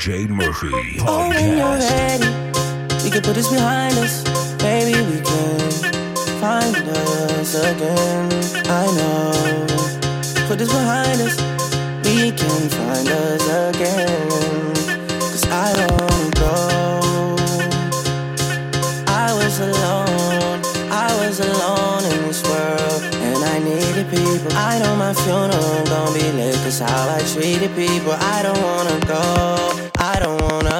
DJ Murphy Oh, when you're Podcast. ready, we can put this behind us. Maybe we can find us again. I know, put this behind us. We can find us again. 'Cause I don't go. I was alone in this world, and I needed people. I know my funeral gon' be lit, 'cause how I treated people. I don't wanna go, I don't wanna.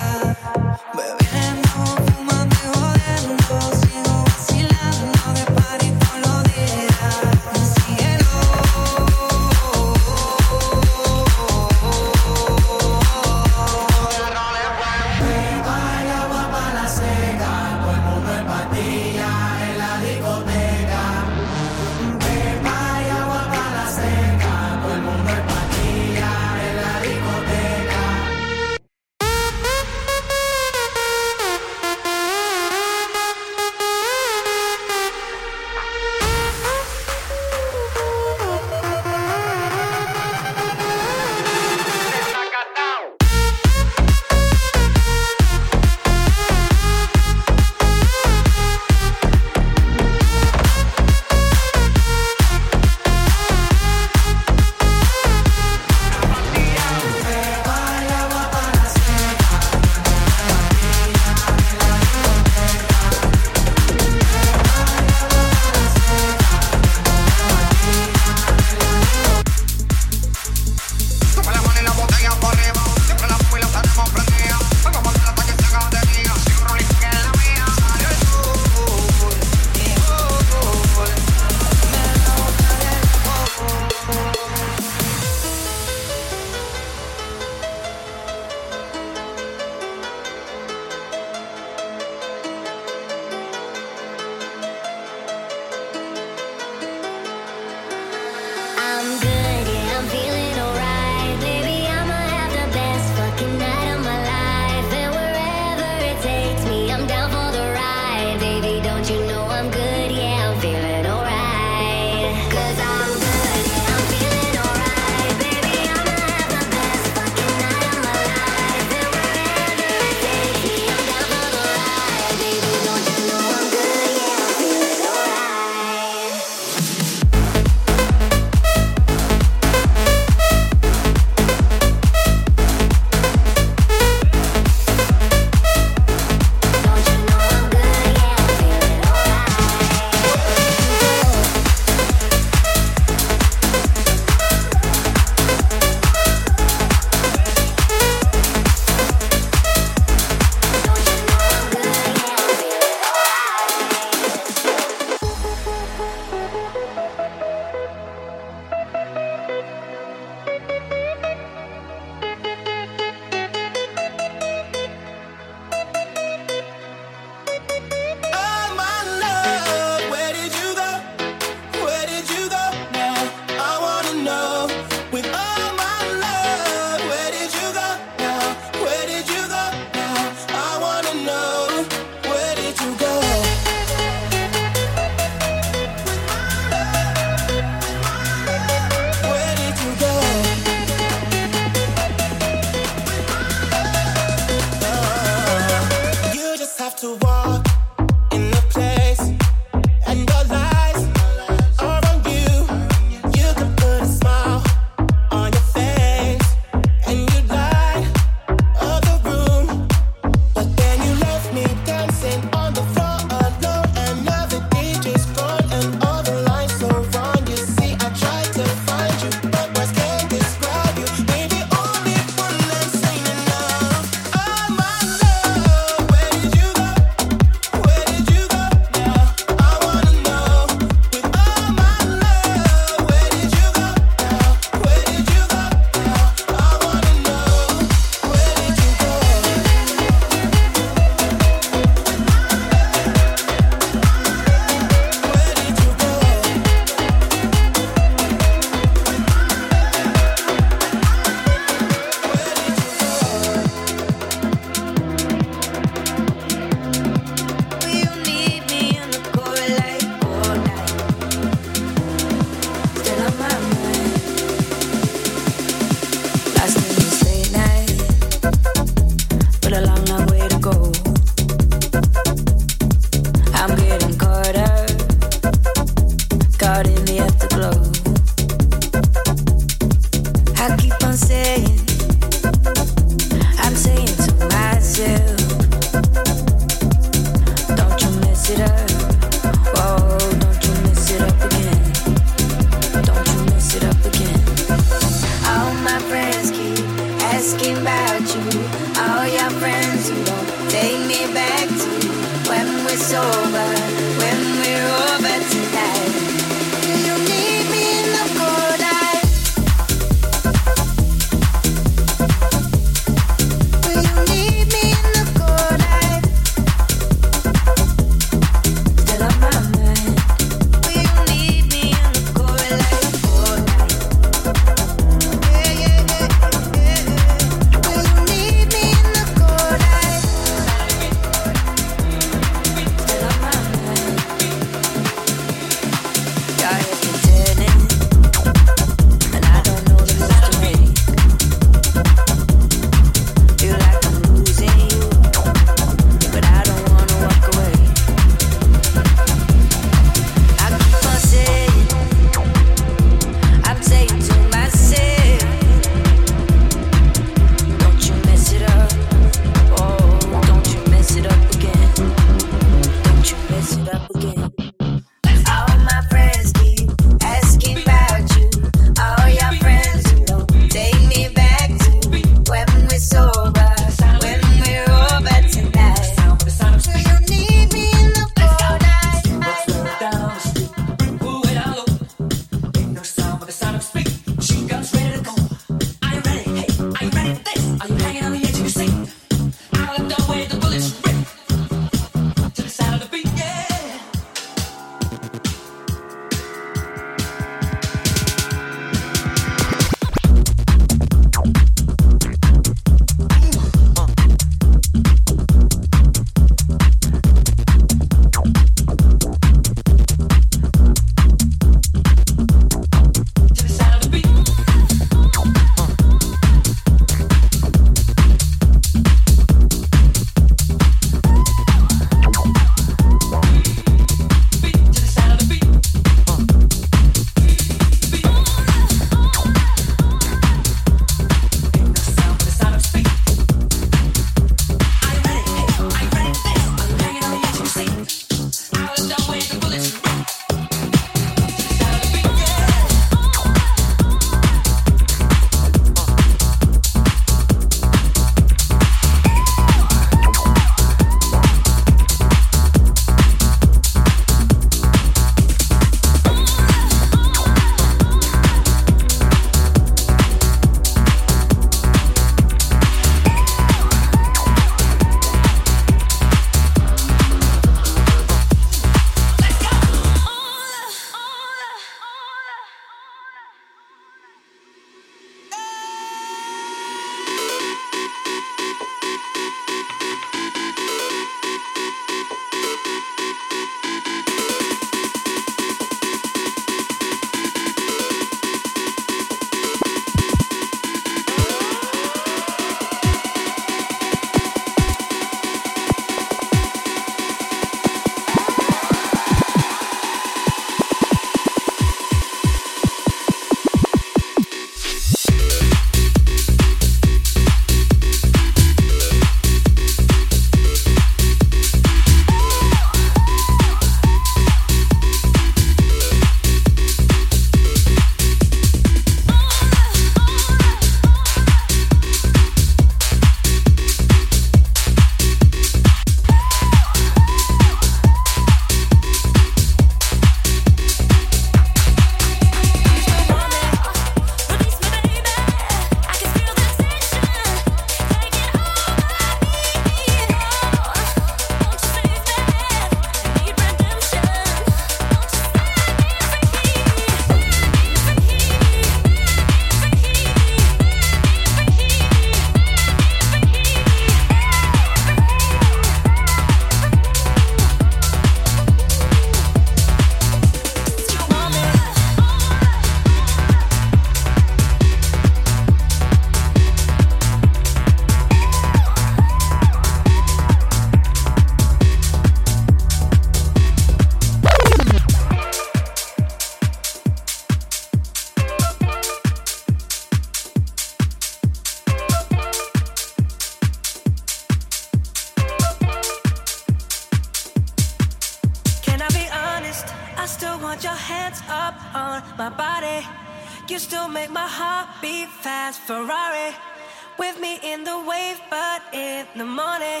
still want your hands up on my body. You still make my heart beat fast. Ferrari with me in the wave, but in the morning.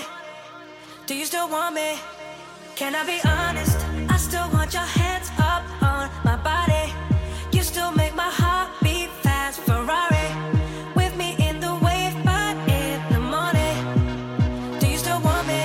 Do you still want me? Can I be honest? I still want your hands up on my body. You still make my heart beat fast. Ferrari with me in the wave, but in the morning. Do you still want me?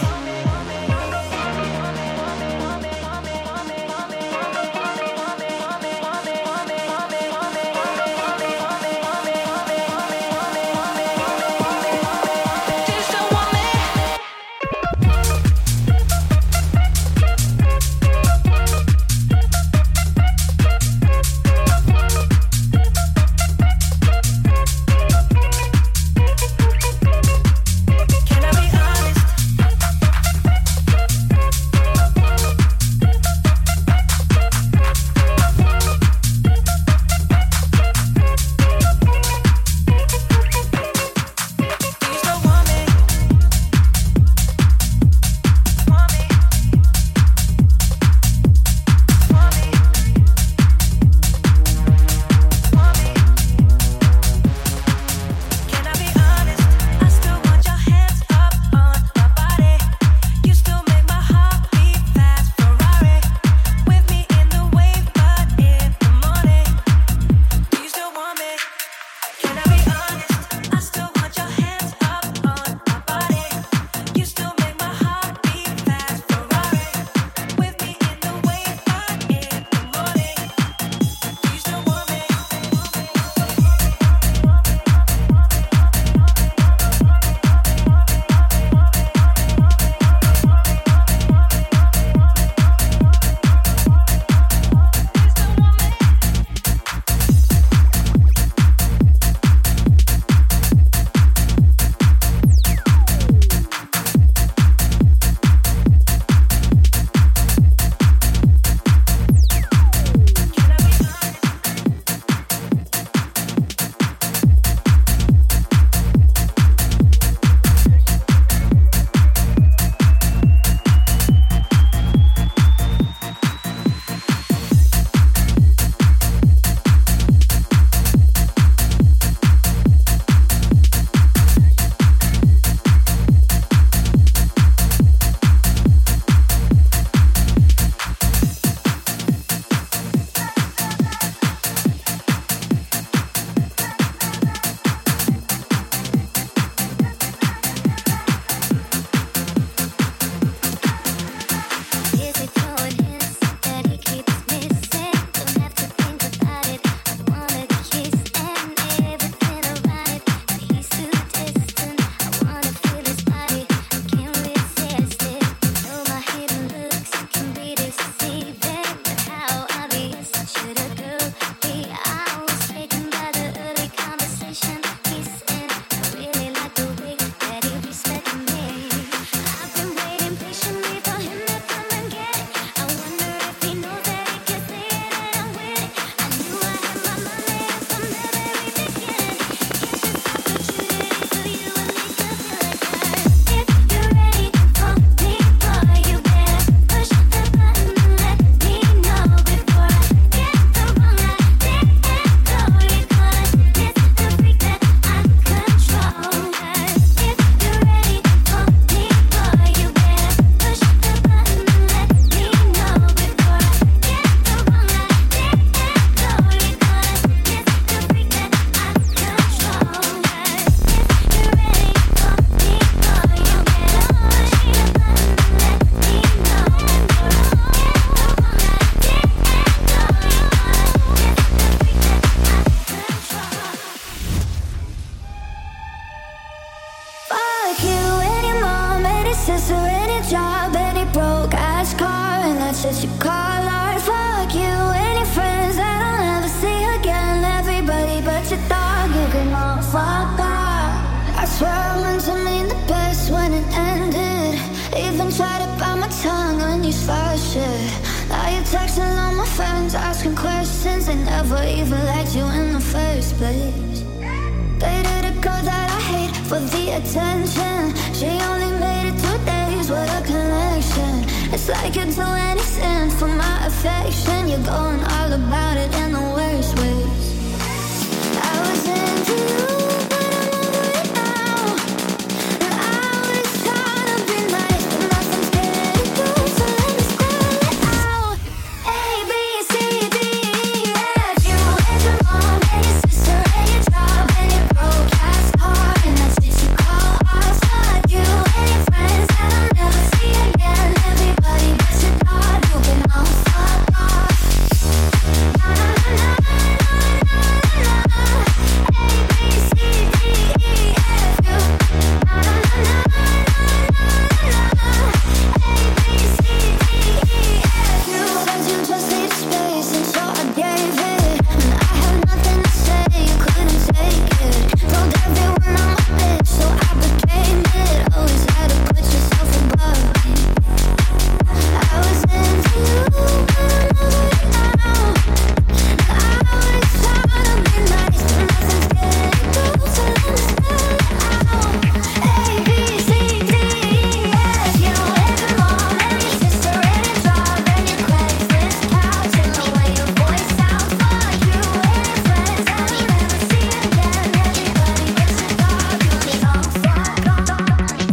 Attention, she only made it 2 days. What a connection. It's like you'd do anything for my affection. You're going all about it in the worst ways. I was into you, but I'm over it now. And I was trying to be nice, but nothing's getting through, so let me spell it out. A, B, C, D, E, F. You and your mom and your sister and your job and your broke ass car, and that shit you call art. Fuck you and your friends that I'll never see again. Everybody but your dog, you can all fuck off. Na na na na na na na. A B C D E F U. Na na na na na na na. A B C D E F U. Said you just need space, and so I gave it. And I had nothing to say, you couldn't take it. Told everyone I'm a bitch, so I became it. Always had to put yourself above me. I was into you, but I'm over it now. And I was trying to be nice, but nothing's getting through, so let me spell it out. A, B, C, D, E, F. You and your mom and your sister and your job and your Craigslist couch, and the way your voice sounds. Fuck you and your friends that I'll never see again. Everybody but your dog, you can all fuck off.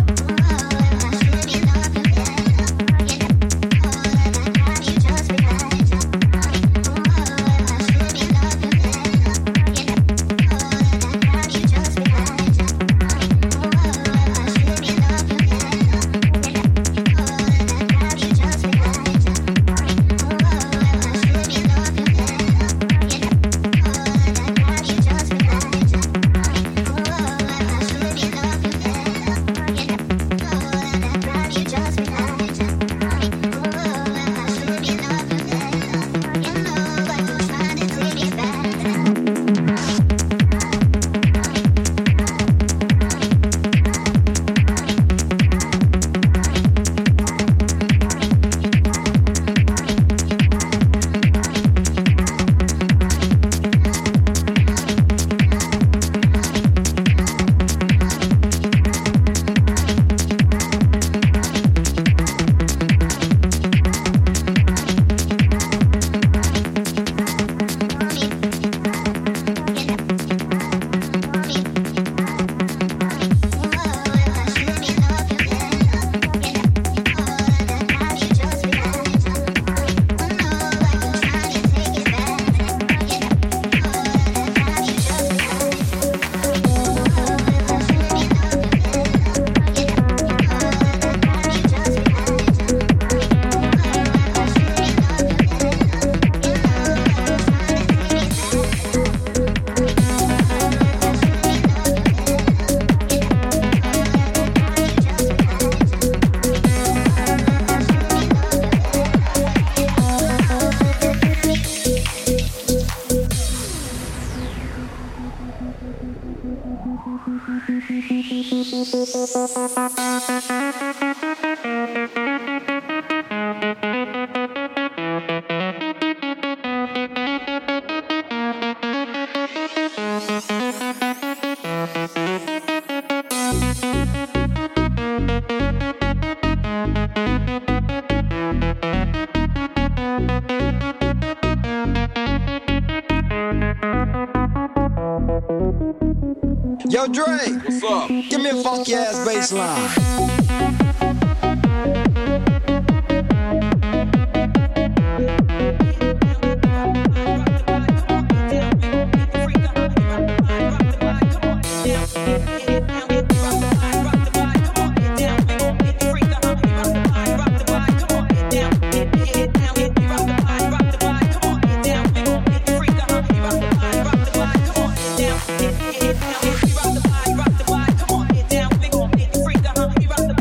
Yo, Dre. What's up? Give me a funky ass bass line. Rock the body, come on, get down, we gon' make you freak.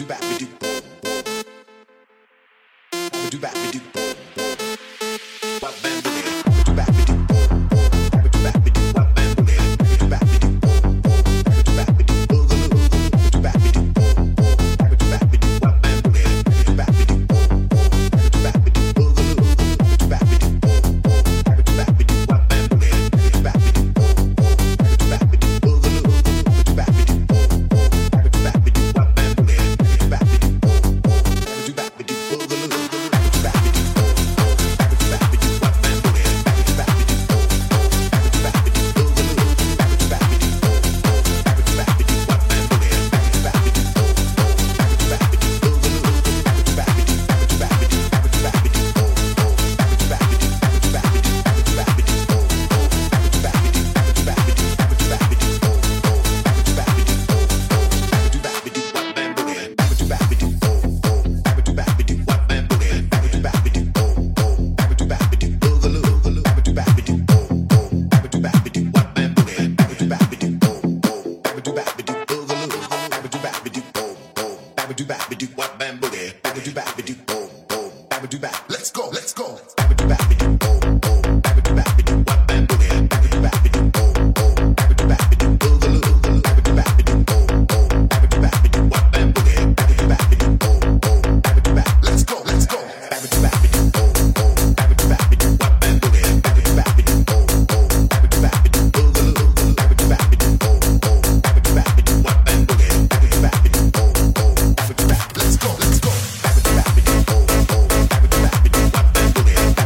Let's go.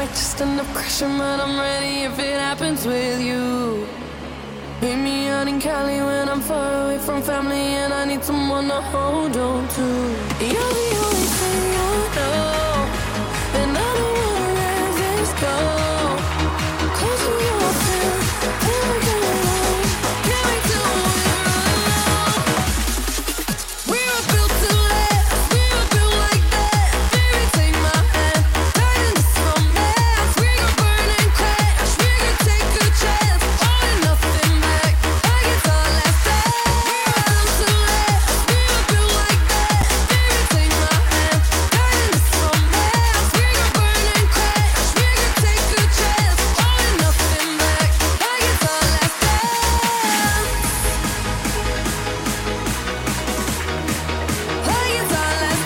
just enough crashing, but I'm ready if it happens with you. Meet me out in Cali when I'm far away from family and I need someone to hold on to. You're the only thing I know, and I don't wanna let this go. Close to you, I feel like I'm alone. Can't wait till we're alone. We were built to last, we were built like that. Baby, take my hand, tight in this romance. We could burn and crash, we could take a chance. All or nothing back, like it's our last dance. We were built to last, we were built like that. Baby, take my hand, tight in this romance. We could burn and crash, we could take a chance. All or nothing back, like it's our last dance. Like it's our last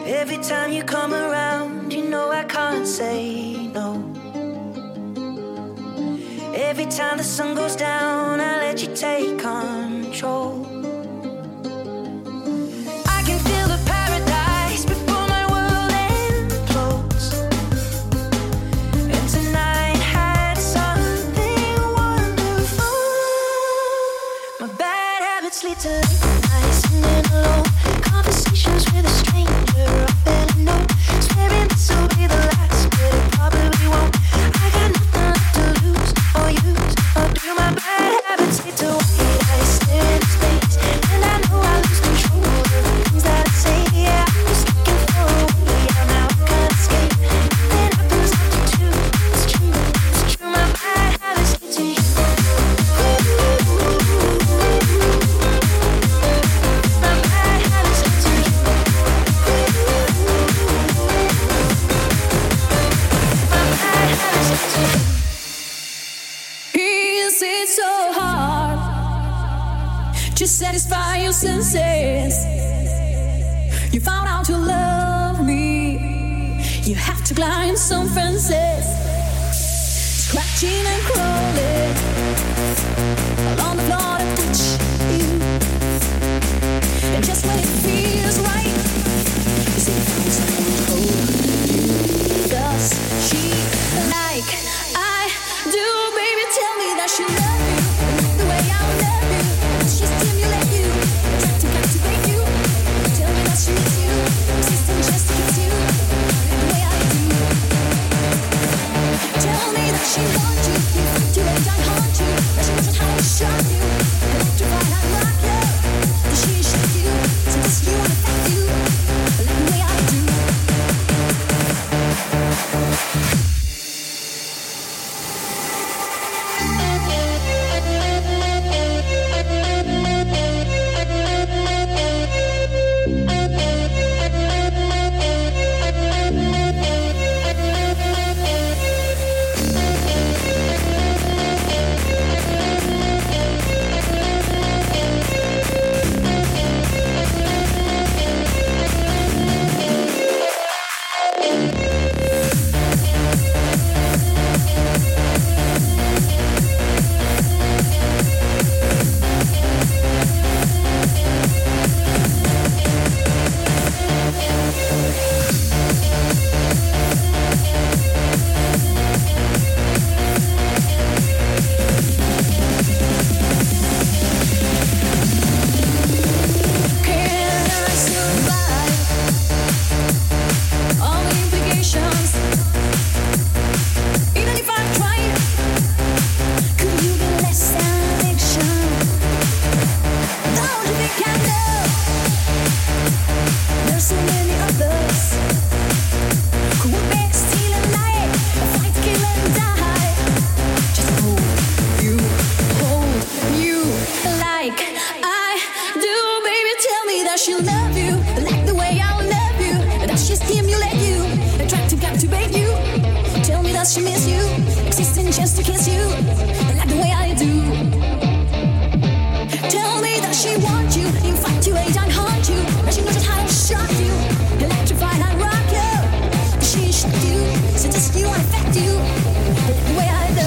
Every time you come around, you know I can't say no. Every time the sun goes down, I let you take control. I can feel the paradise before my world implodes. And tonight had something wonderful. My bad habits lead to late nights sitting alone. Conversations with a stranger I barely know. Swearing this will be the last, but it probably won't. I got nothing left to lose or use or do. My bad habits lead to white eyes staring into space, and I know I lose control of the things that I say. Yeah, I'm just looking for a way out now. I can't escape. Nothing happens after two. It's true, it's true. My bad habits lead to you. My bad habits lead to you. My bad habits lead to you. Is it so hard to satisfy your senses? You found out to love me. You have to climb some fences, scratching and crawling along the floor to touch you. And just when it feels right, you see someone hold you. Does she like I do? Baby, tell me that she love you the way I love you. Does she stimulate you, try to captivate you? Tell me that she needs you, existing just to kiss you the way I do. Tell me that she wants you, you and I haunt you. That she knows how to shock you, electrify and rock you. That she shock you, seduce you and affect you like the way I do. She miss you, existing just to kiss you, like the way I do. Tell me that she wants you, infatuate and haunt you. That she knows just how to shock you, electrify and rock you. That she shock you, seduce you and affect you, like the way I do.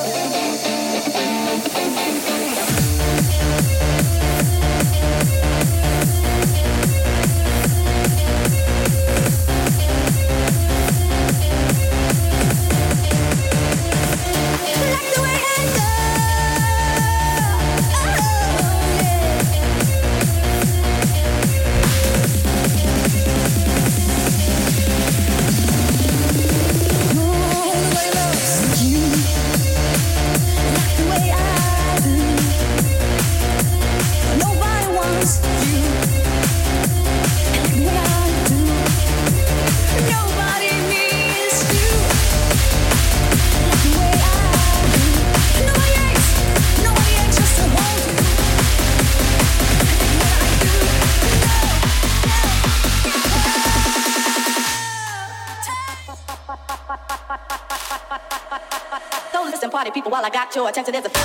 Party people, while I got your attention, there's a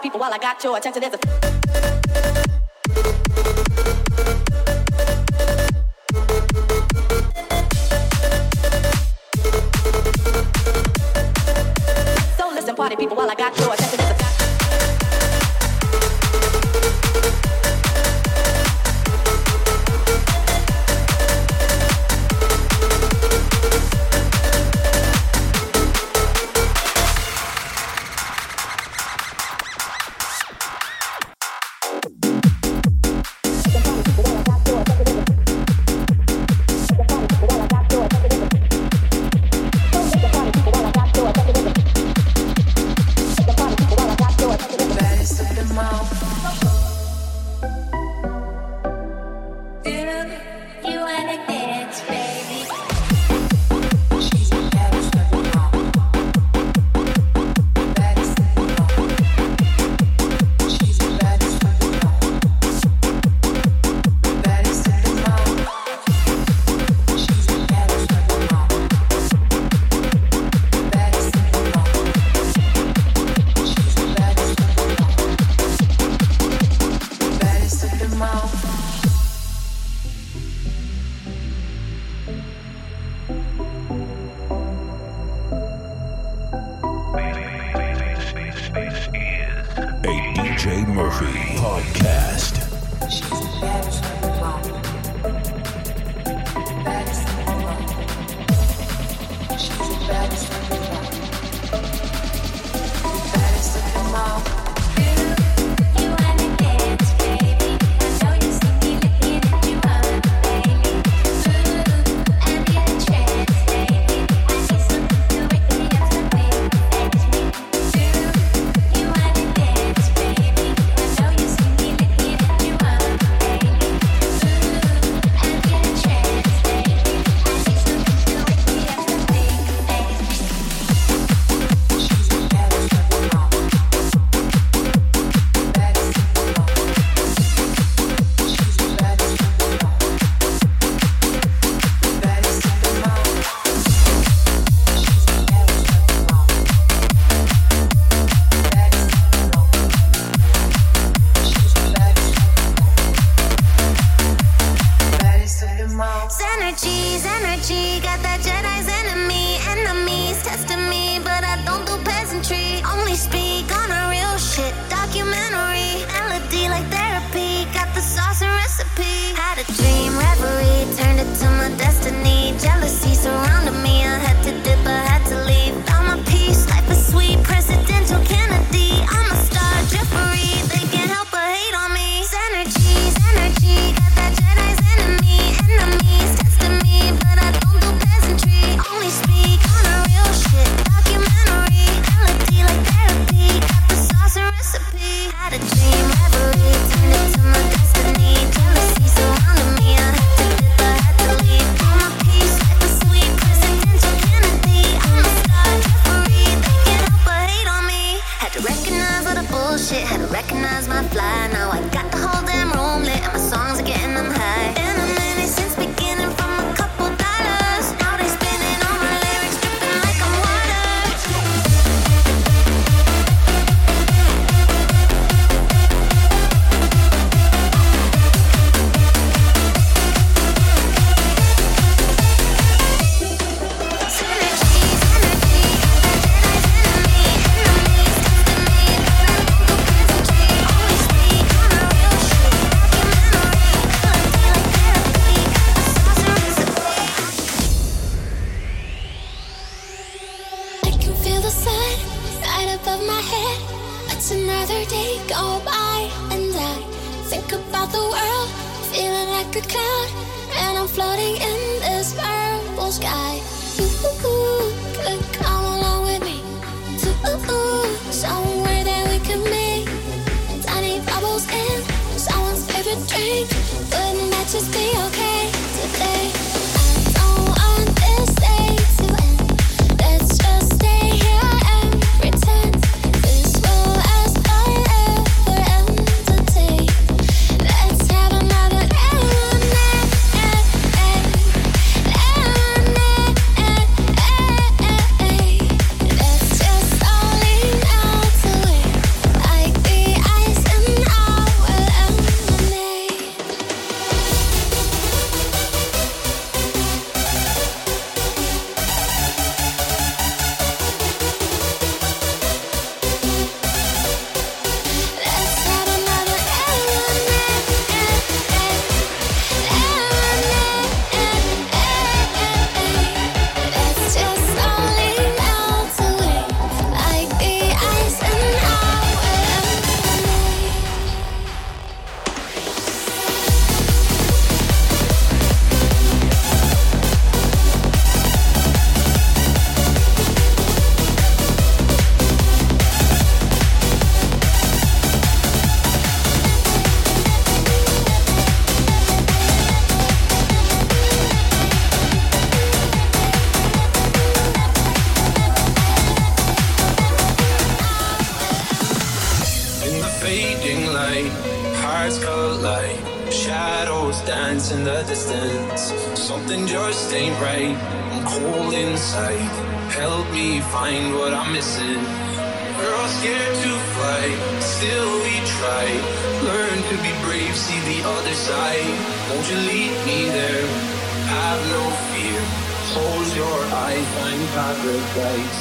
people while I got your attention. There's a party people while I got your attention. Like the in the distance. Something just ain't right. I'm cold inside. Help me find what I'm missing. We're all scared to fly, still we try. Learn to be brave, see the other side. Won't you lead me there? Have no fear. Close your eyes, find paradise.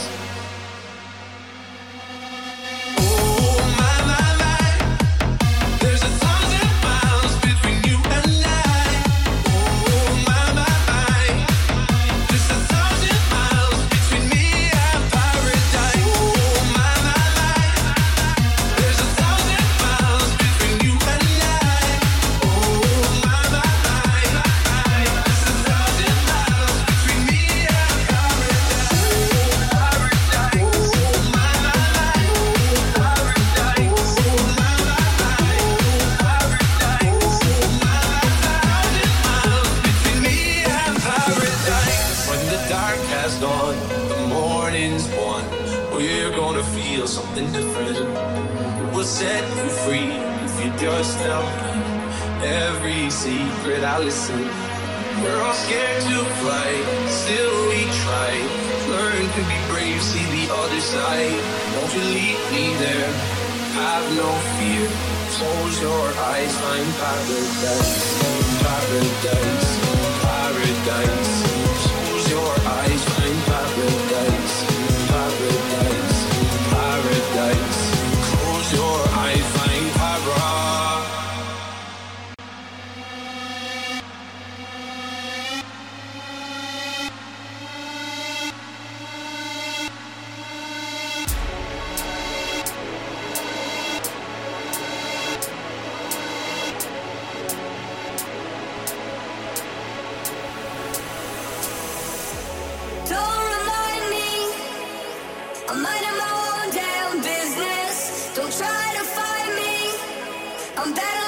Something different. It will set you free if you just tell me every secret I listen. We're all scared to fly, still we try. Learn to be brave, see the other side. Won't you lead me there? Have no fear. Close your eyes, find paradise, paradise, paradise. Close your eyes, find paradise, paradise. Paradise. Close your eyes, find paradise. Don't remind me, I'm minding my own damn business. Don't try to find me, I'm better